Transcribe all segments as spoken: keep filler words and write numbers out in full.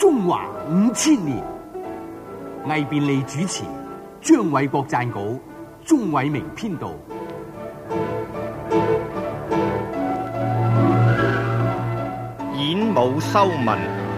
中華五千年。魏便利主持，張偉國撰稿，鍾偉明編導。 演武修文。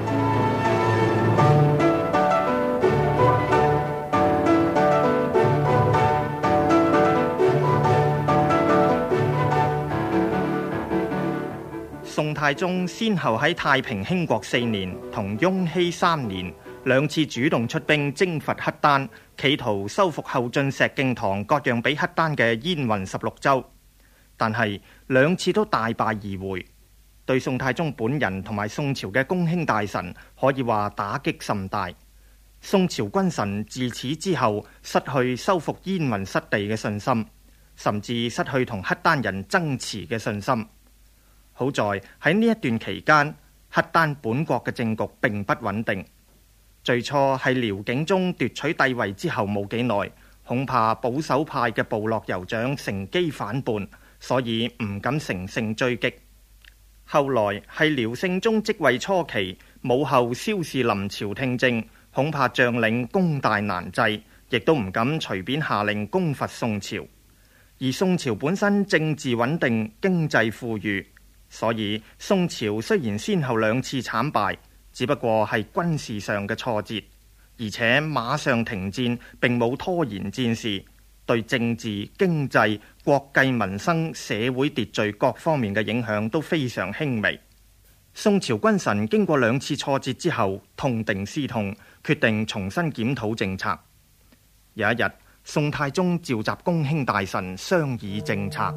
宋太宗先後喺太平興國四年同雍熙三年兩次主動出兵征伐契丹，企圖收復後晉石敬瑭割讓俾契丹嘅燕雲十六州，但係兩次都大敗而回，對宋太宗本人同埋宋朝嘅公卿大臣可以話打擊甚大。宋朝君臣自此之後失去收復燕雲失地嘅信心，甚至失去同契丹人爭持嘅信心。好在喺呢一段期間，契丹本國嘅政局並不穩定。最初係遼景宗奪取帝位之後冇幾耐，恐怕保守派嘅部落酋長乘機反叛，所以唔敢乘勝追擊。後來係遼聖宗即位初期，武后蕭士林朝聽政，恐怕將領功大難制，亦都唔敢隨便下令攻伐宋朝。而宋朝本身政治穩定，經濟富裕，所以宋朝雖然先後兩次慘敗，只不過係軍事上嘅挫折，而且馬上停戰，並冇拖延戰事，對政治、經濟、國計民生、社會秩序各方面嘅影響都非常輕微。宋朝君臣經過兩次挫折之後，痛定思痛，決定重新檢討政策。有一日，宋太宗召集公卿大臣商議政策。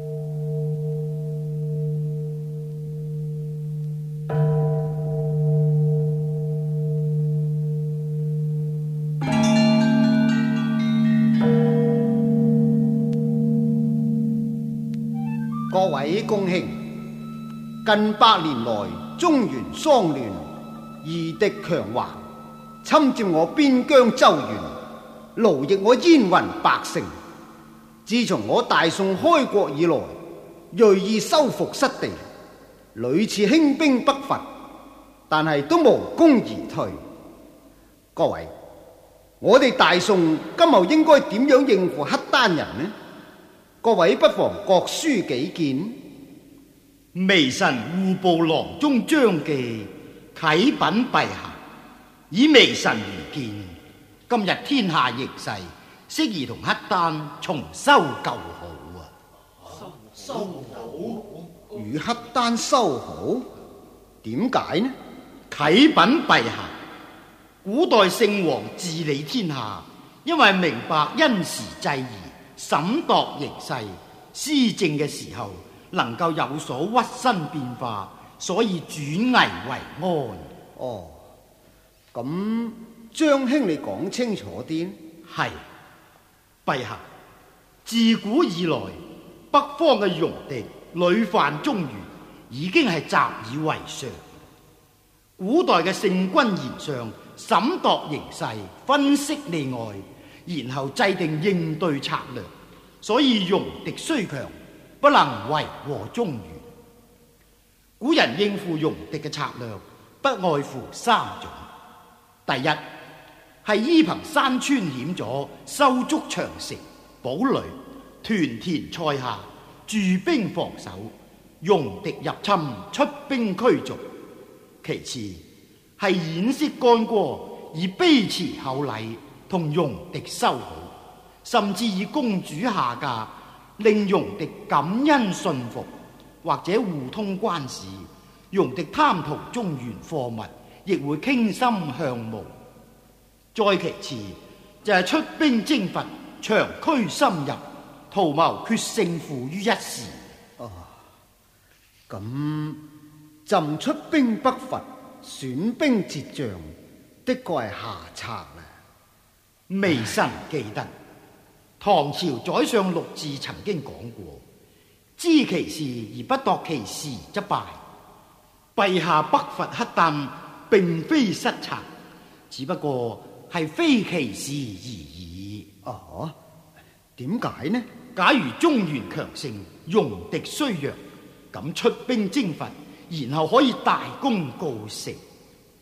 各位公卿，近百年來中原喪亂，夷狄強橫，侵佔我邊疆州縣，奴役我燕雲百姓。自從我大宋開國以來，銳意收復失地，屢次興兵北伐，但係都無功而退。各位，我哋大宋今後應該點樣應付契丹人呢？各位不妨各抒己見。 微臣戶部郎中張記啟稟陛下，以微臣愚見，今日天下形勢，適宜同契丹重修舊好啊！修修好？ 與契丹修好？點解呢？ 啟稟陛下，古代聖王治理天下，因為明白因時制宜，審度形勢，施政嘅時候能夠有所屈身變化，所以轉危為安。 哦，咁張兄你講清楚啲。 係，陛下，自古以來北方嘅戎狄屢犯中原，已經係習以為常。古代嘅聖君賢相審度形勢，分析利害，然後制定應對策略，所以戎狄雖強，不能為禍中原。古人應付戎狄嘅策略，不外乎三種：第一係依憑山川險阻，修築長城、堡壘，屯田塞下，駐兵防守，戎狄入侵，出兵驅逐；其次係掩飾干戈，以卑辭厚禮同戎狄修好，甚至以公主下嫁，令戎狄感恩信服，或者互通關事，戎狄貪圖中原貨物，亦會傾心向慕。再其次就係、是、出兵征伐，長驅深入，圖謀決勝負於一時。 哦，咁朕出兵北伐，損兵折將，的確係下策啦。 微臣記得唐朝宰相陸贽曾經講過：知其事而不度其時則敗。陛下北伐契丹，並非失策，只不過係非其時而已。 哦，點解呢？ 假如中原強盛，戎狄衰弱，咁出兵征伐，然後可以大功告成。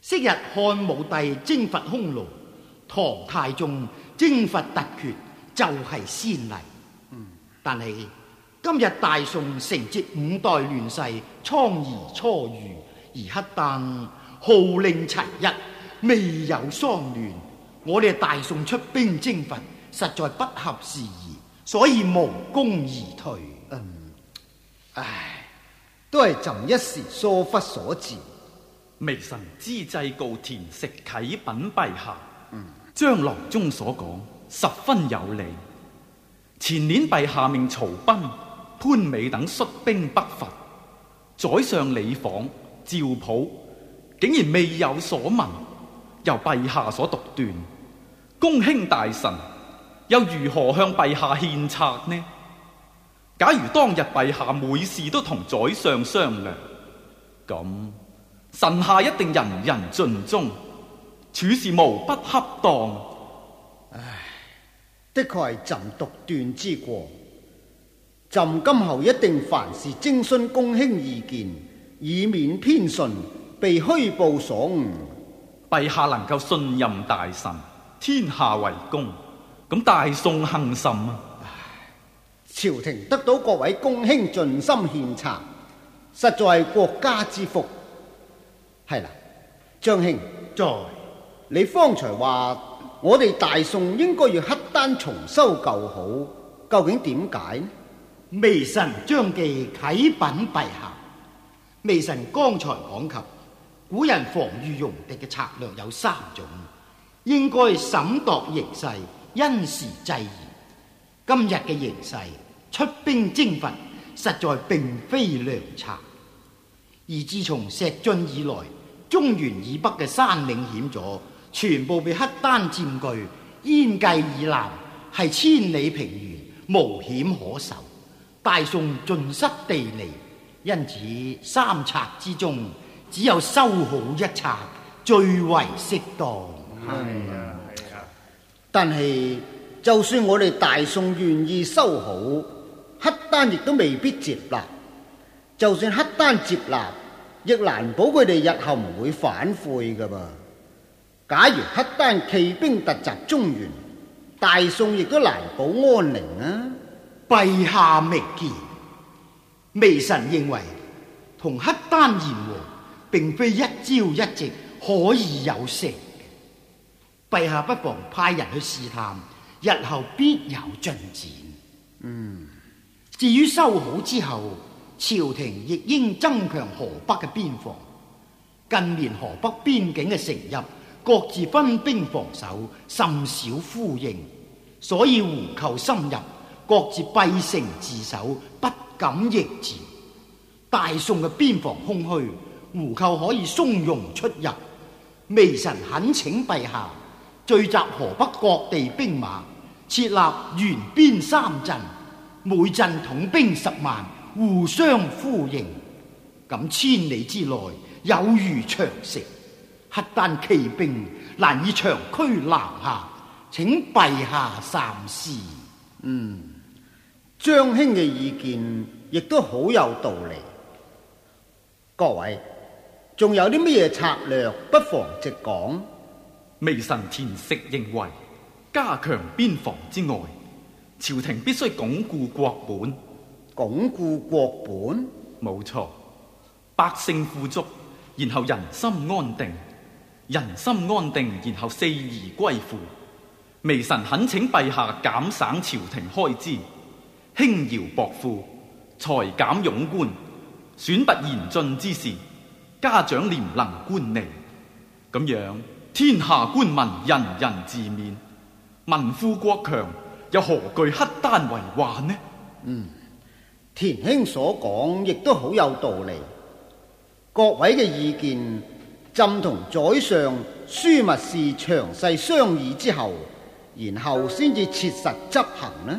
昔日漢武帝征伐匈奴，唐太宗征伐突厥就係先例。嗯、但係今日大宋承接五代亂世蒼夷初遇，而黑丹號令齊一，未有喪亂，我哋大宋出兵征伐實在不合時宜，所以無功而退。 嗯，唉，都係朕一時疏忽所致。 微臣知祭告田食啟稟陛下，嗯，張郎中所講十分有理。前年陛下命曹彬、潘美等率兵北伐，宰相李訪、趙普竟然未有所聞，由陛下所獨斷，公卿大臣又如何向陛下獻策呢？假如當日陛下每事都同宰相商量，咁臣下一定人人盡忠，處事無不恰當。 唉，的確係朕獨斷之過。朕今後一定凡事徵詢公卿意見，以免偏順被虛報所誤。 陛下能夠信任大臣，天下為公，咁大宋幸甚啊！ 朝廷得到各位公卿盡心獻策，實在係國家之福。係啦，張兄， 在你方才話我哋大宋應該要黑丹重修舊好，究竟點解呢？ 微臣張記啟稟陛下，微臣剛才講及古人防禦戎狄嘅策略有三種，應該審度形勢，因時制宜。今日嘅形勢，出兵征伐實在並非良策。而自從石進以來，中原以北嘅山嶺險阻全部被黑丹佔據，燕蓟以南係千里平原，無險可守。大宋盡失地利，因此三策之中，只有修好一策最為適當。係啊，係啊。 但係就算我哋大宋願意修好，黑丹亦都未必接納。就算黑丹接納，亦難保佢哋日後唔會反悔噶噃。假如黑丹棄兵突襲中原，大宋亦都難保安寧啊！ 陛下明見，微臣認為同黑丹言和，並非一朝一夕可以有成。陛下不妨派人去試探，日後必有進展。嗯，至於修好之後，朝廷亦應增強河北嘅邊防。近年河北邊境嘅城邑各自分兵防守，甚少呼應，所以胡寇深入，各自閉城自守，不敢迎戰。大宋嘅邊防空虛，胡寇可以從容出入。微臣懇請陛下聚集河北各地兵馬，設立沿邊三鎮，每鎮統兵十萬，互相呼應。咁千里之內有如長城，黑丹騎兵難以長驅南下，請陛下三思。 嗯，張兄嘅意見亦都好有道理。各位，仲有啲咩策略，不妨直講。 微臣田食認為，加強邊防之外，朝廷必須鞏固國本。 鞏固國本？ 冇錯，百姓富足，然後人心安定，人心安定，然後四夷歸附。微臣懇請陛下減省朝廷開支，輕徭薄賦，裁減冗官，選拔賢進之士，嘉獎廉能官吏。咁樣天下官民人人自勉，民富國強，又何懼黑丹為患呢？ 嗯，田兄所講亦都好有道理。各位嘅意見，朕同宰相、樞密使詳細商議之後，然後先至切實執行呢。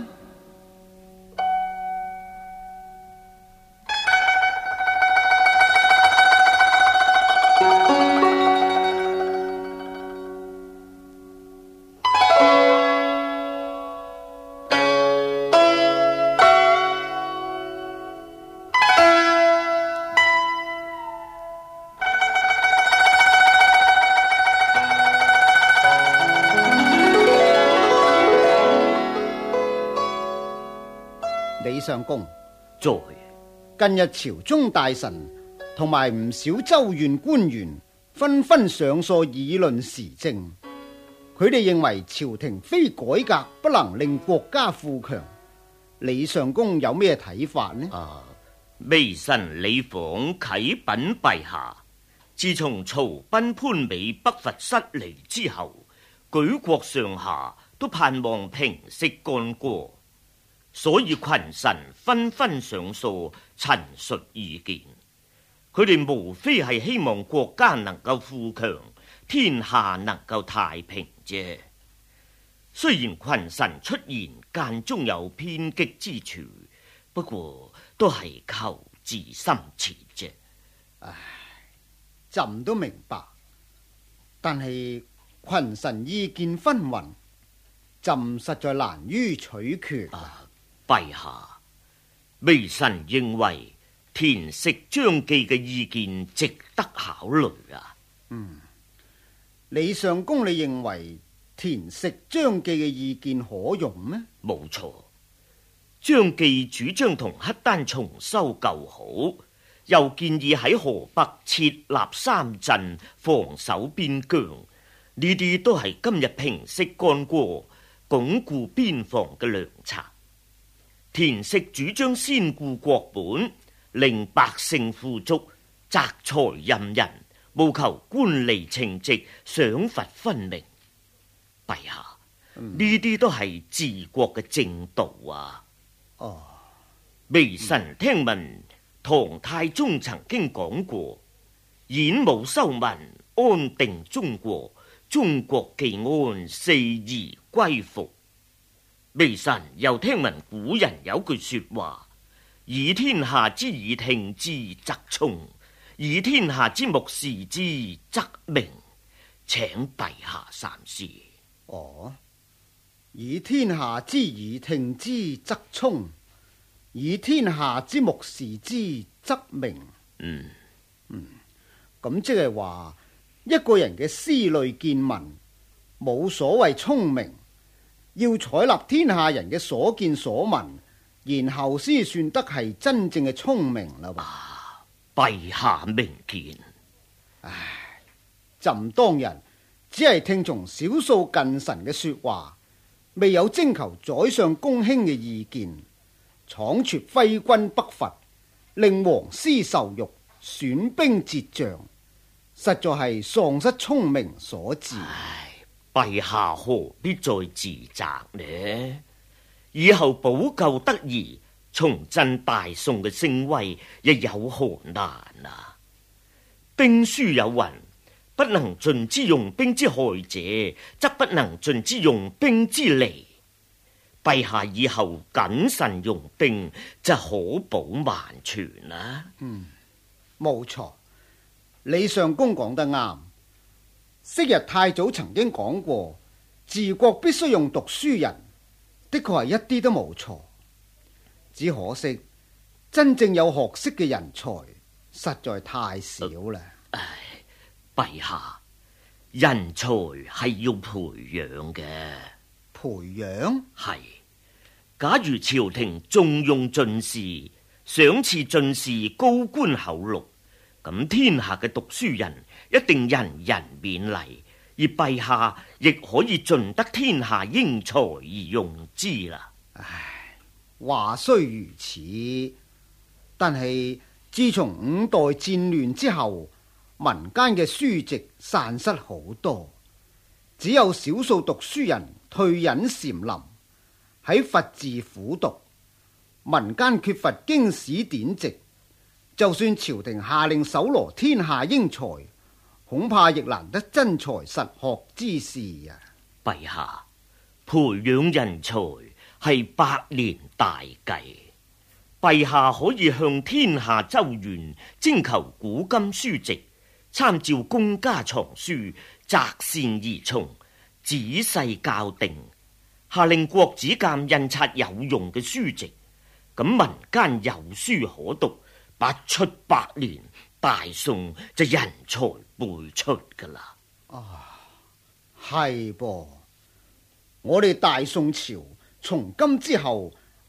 相公， 在近日朝中大臣同埋唔少州縣官員紛紛上疏議論時政，佢哋認為朝廷非改革不能令國家富強。李相公有咩睇法呢？ 啊，微臣李訪啟稟陛下，自從曹彬潘美北伐失利之後，舉國上下都盼望平息干戈，所以群臣紛紛上疏陳述意見。佢哋無非係希望國家能夠富強，天下能夠太平啫。雖然群臣出言間中有偏激之處，不過都係求自心切啫。 唉，朕都明白，但係群臣意見紛紜，朕實在難於取決。 啊，陛下，微臣認為田食張記嘅意見值得考慮啊。 嗯，李相公，你認為田食張記嘅意見可用咩？ 冇錯，張記主張同黑丹重修舊好，又建議喺河北設立三鎮防守邊疆，呢啲都係今日平息干戈、鞏固邊防嘅良策。田食主張先顧國本，令百姓富足，擇才任人，務求官吏稱職，賞罰分明。陛下，呢啲、嗯、都係治國嘅正道啊！ 哦， 微臣聽聞唐太宗曾經講過：演武修文，安定中國，中國既安，四夷歸服。微臣又聽聞古人有句說話：以天下之耳聽之則聰，以天下之目視之則明。請陛下三思。 哦，以天下之耳聽之則聰，以天下之目視之則明。 嗯嗯，咁即係話一個人嘅思慮見聞冇所謂聰明，要採納天下人嘅所見所聞，然後先算得係真正嘅聰明啦吧？ 啊，陛下明見。 唉，朕當日只係聽從少數近臣嘅說話，未有徵求宰相公卿嘅意見，倉促揮軍北伐，令王師受辱，損兵折將，實在係喪失聰明所致。 唉，陛下何必再自責呢？以後補救得宜，重振大宋嘅聲威，亦有何難啊？兵書有云：不能盡之用兵之害者，則不能盡之用兵之利。陛下以後謹慎用兵，就可保萬全啦。 嗯，冇錯，李相公講得啱。昔日太祖曾經講過，治國必須用讀書人，的確係一啲都冇錯。只可惜真正有學識嘅人才實在太少啦。 唉，陛下，人才係要培養嘅。 培養？ 係。假如朝廷重用進士，賞賜進士高官厚祿，咁天下嘅讀書人一定人人勉勵，而陛下亦可以盡得天下英才而用之啦。 唉，話雖如此，但係自從五代戰亂之後，民間嘅書籍散失好多，只有少數讀書人退隱禪林，喺佛寺苦讀，民間缺乏經史典籍，就算朝廷下令搜羅天下英才，恐怕亦難得真才實學之士啊！ 陛下，培養人才係百年大計，陛下可以向天下州縣徵求古今書籍，參照公家藏書，擇善而從，仔細校定，下令國子監印刷有用嘅書籍，咁民間有書可讀，不出百年，大宋就人才輩出噶啦。 啊，係噃，我哋大宋朝從今之後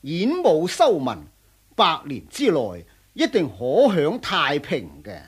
演武修文，百年之內一定可享太平嘅。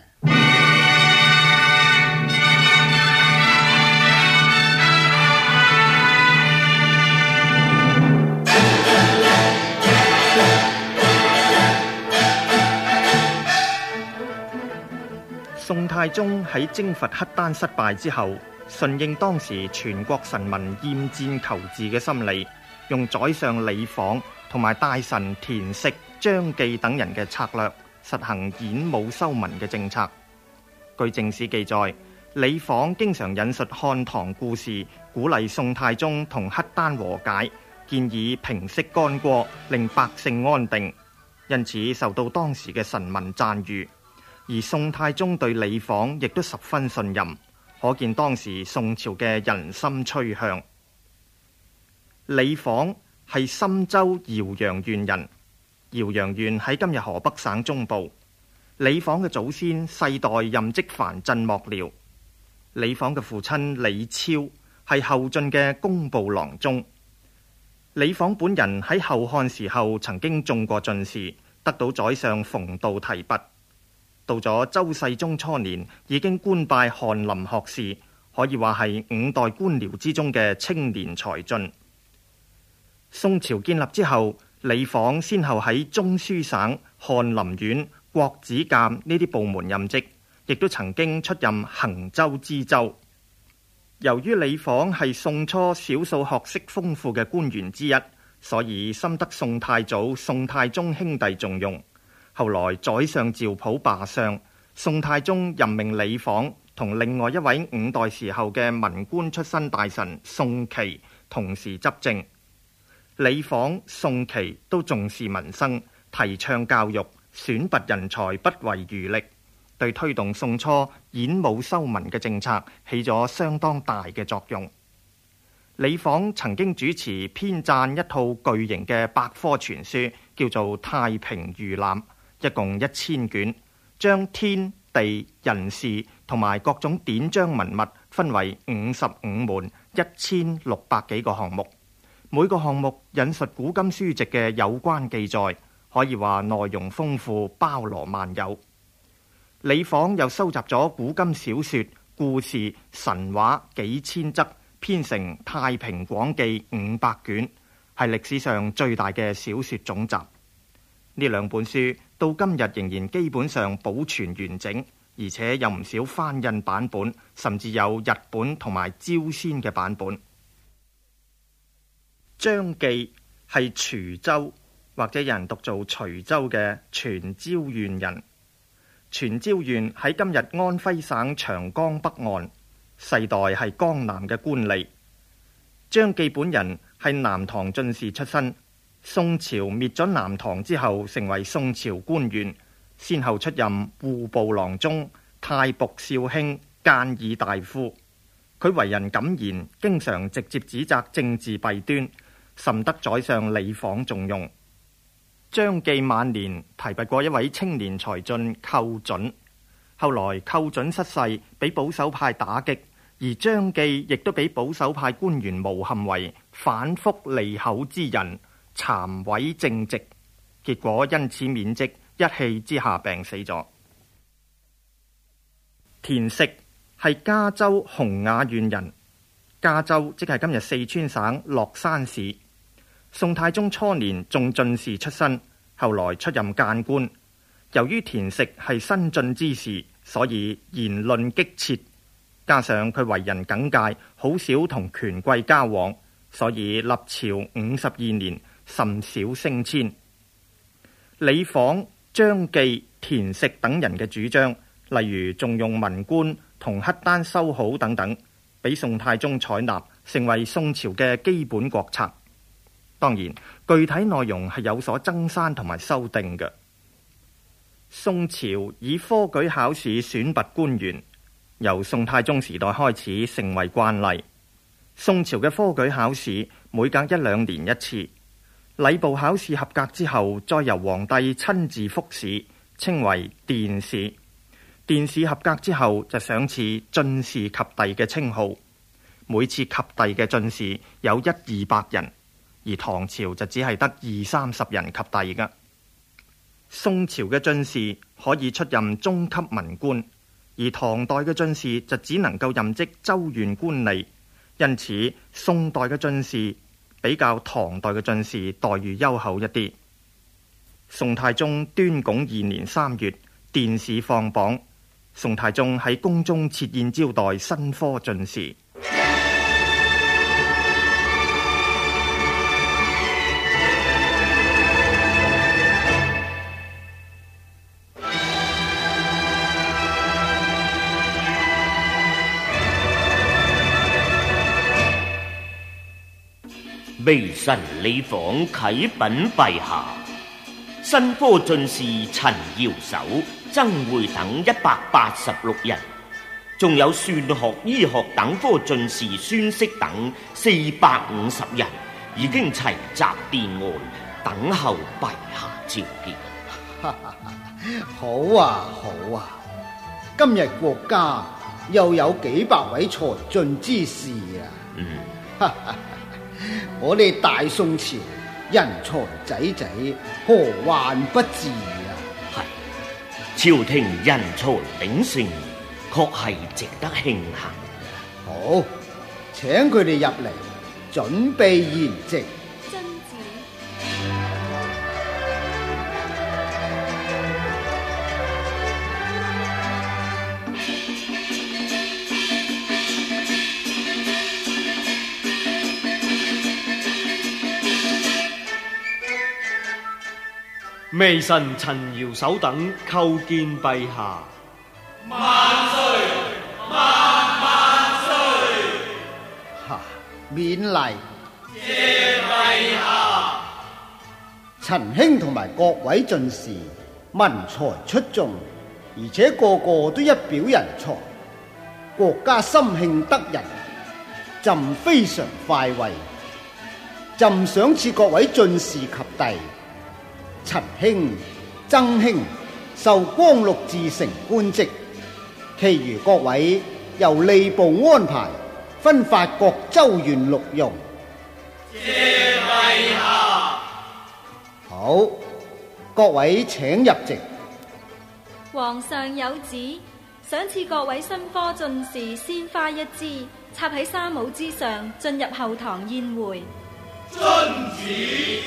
宋太宗喺征伐黑丹失敗之後，順應當時全國臣民厭戰求治嘅心理，用宰相李訪同埋大臣田食、張繼等人嘅策略，實行演武修文嘅政策。據正史記載，李訪經常引述漢唐故事，鼓勵宋太宗同黑丹和解，建議平息干戈，令百姓安定，因此受到當時嘅臣民讚譽。而宋太宗對李訪亦都十分信任，可見當時宋朝嘅人心趨向。李訪係深州饒陽縣人，饒陽縣喺今日河北省中部。李訪嘅祖先世代任職藩鎮幕僚。李訪嘅父親李超係後晉嘅工部郎中。李訪本人喺後漢時候曾經中過進士，得到宰相馮道提拔。到咗周世宗初年，已經官拜翰林學士，可以話係五代官僚之中嘅青年才俊。宋朝建立之後，李訪先後喺中書省、翰林院、國子監呢啲部門任職，亦都曾經出任衡州知州。由於李訪係宋初少數學識豐富嘅官員之一，所以深得宋太祖、宋太宗兄弟重用。後來宰相趙普罷相，宋太宗任命李訪同另外一位五代時候嘅文官出身大臣宋祁同時執政。李訪、宋祁都重視民生，提倡教育，選拔人才不遺餘力，對推動宋初演武修文嘅政策起咗相當大嘅作用。李訪曾經主持編撰一套巨型嘅百科全書，叫做《太平御覽》，一共一千卷，將天地人事同埋各種典章文物分為五十五門，一千六百幾個項目。每個項目引述古今書籍嘅有關記載，可以話內容豐富，包羅萬有。李訪又收集咗古今小說、故事、神話幾千則，編成《太平廣記》五百卷，係歷史上最大嘅小說總集。呢兩本書到今日仍然基本上保存完整，而且有唔少翻印版本，甚至有日本同埋朝鮮嘅版本。張繼係滁州或者有人讀做徐州嘅全椒縣人。全椒縣喺今日安徽省長江北岸，世代係江南嘅官吏。張繼本人係南唐進士出身，宋朝滅咗南唐之後，成為宋朝官員，先後出任戶部郎中、太僕少卿、諫議大夫。佢為人敢言，經常直接指責政治弊端，甚得宰相李訪重用。張繼晚年提拔過一位青年才俊寇準，後來寇準失勢，俾保守派打擊，而張繼亦都俾保守派官員誣陷為反覆利口之人，讒毀正直，結果因此免職，一氣之下病死咗。田食係嘉州洪雅縣人，嘉州即係今日四川省樂山市。宋太宗初年中進士出身，後來出任諫官。由於田食係新進之士，所以言論激切，加上佢為人耿介，好少同權貴交往，所以立朝五十二年甚少升遷。李訪、張繼、田食等人嘅主張，例如重用文官同黑丹修好等等，俾宋太宗採納，成為宋朝嘅基本國策。當然，具體內容係有所增刪同埋修訂嘅。宋朝以科舉考試選拔官員，由宋太宗時代開始成為慣例。宋朝嘅科舉考試每隔一兩年一次，禮部考試合格之後，再由皇帝親自複試，稱為殿試。殿試合格之後，就賞賜進士及第嘅稱號。每次及第嘅進士有一二百人。 而唐朝就只係得二三十人及第噶。宋朝嘅進士可以出任中級文官，而唐代嘅進士就只能夠任職州縣官吏，因此宋代嘅進士比較唐代嘅進士待遇優厚一啲。宋太宗端拱二年三月，殿試放榜，宋太宗喺宮中設宴招待新科進士。 微臣李訪啟稟陛下，新科進士陳耀守、曾會等一百八十六人，仲有算學、醫學等科進士孫息等四百五十人，已經齊集殿外，等候陛下召見。 好啊，好啊！今日國家又有幾百位才俊之士啊！ 嗯。 我哋大宋朝人才濟濟，何患不治啊？ 係，朝廷人才鼎盛，確係值得慶幸。 好，請佢哋入嚟，準備筵席。 遵旨。 微臣陳堯守等叩見陛下。 萬歲！萬萬歲！ 哈，免禮。 謝陛下。 陳兄同埋各位進士，文才出眾，而且個個都一表人才，國家心慶得人，朕非常快慰。朕想賜各位進士及第。陳兄、曾兄受光祿自成官職，其餘各位由吏部安排，分發各州縣錄用。 謝陛下。 好，各位請入席。 皇上有旨，想賜各位新科進士鮮花一枝，插喺紗帽之上，進入後堂宴會。 遵旨。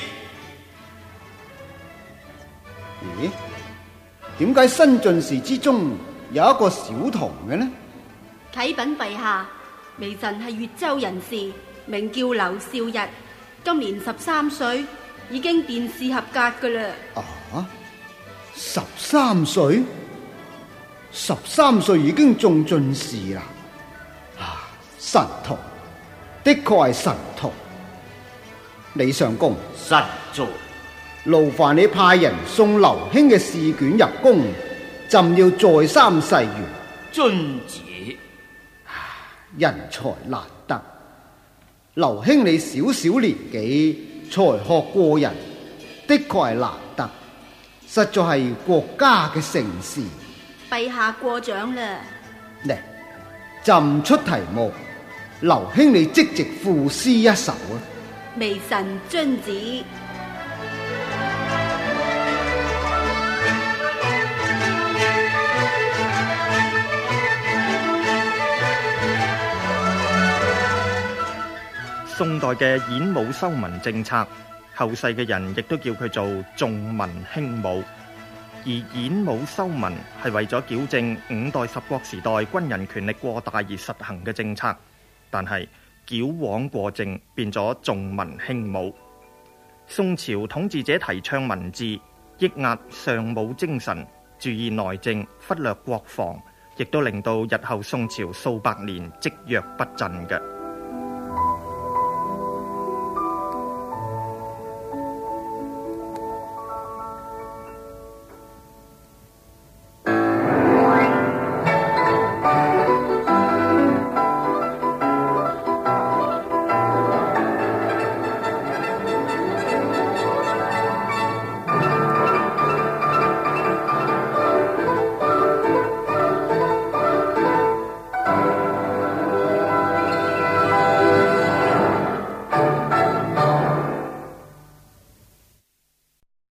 咦？點解新進士之中有一個小童嘅呢？ 啟稟陛下，微臣係越州人士，名叫劉少日，今年十三歲，已經殿試合格噶啦。 啊！十三歲？十三歲已經中進士啦！啊！神童，的確係神童。李相公， 實在。 勞煩你派人送劉兄嘅試卷入宮，朕要再三誓言。 遵旨。 人才難得，劉兄你小小年紀，才學過人，的確係難得，實在係國家嘅盛事。 陛下過獎啦。 嚟，朕出題目，劉兄你即席賦詩一首啊！ 微臣遵旨。 宋代嘅演武修文政策，後世嘅人亦都叫佢做重文輕武。而演武修文係為咗矯正五代十國時代軍人權力過大而實行嘅政策，但係矯枉過正，變咗重文輕武。宋朝統治者提倡文治，抑壓尚武精神，注意內政，忽略國防，亦都令到日後宋朝數百年積弱不振嘅。